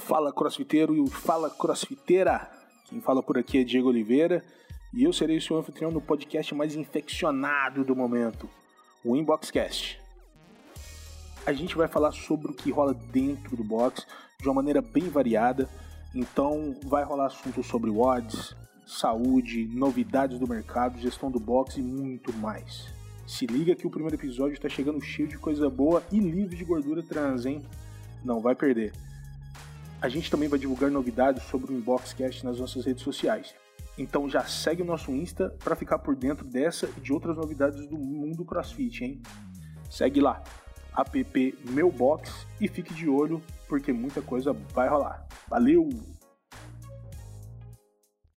Fala crossfiteiro e fala crossfiteira, quem fala por aqui é Diego Oliveira e eu serei o seu anfitrião no podcast mais infeccionado do momento, o Inboxcast. A gente vai falar sobre o que rola dentro do box de uma maneira bem variada, então vai rolar assuntos sobre odds, saúde, novidades do mercado, gestão do box e muito mais. Se liga que o primeiro episódio está chegando cheio de coisa boa e livre de gordura trans, hein? Não vai perder. A gente também vai divulgar novidades sobre o Inboxcast nas nossas redes sociais. Então já segue o nosso Insta para ficar por dentro dessa e de outras novidades do mundo CrossFit, hein? Segue lá, app Meu Box, e fique de olho porque muita coisa vai rolar. Valeu!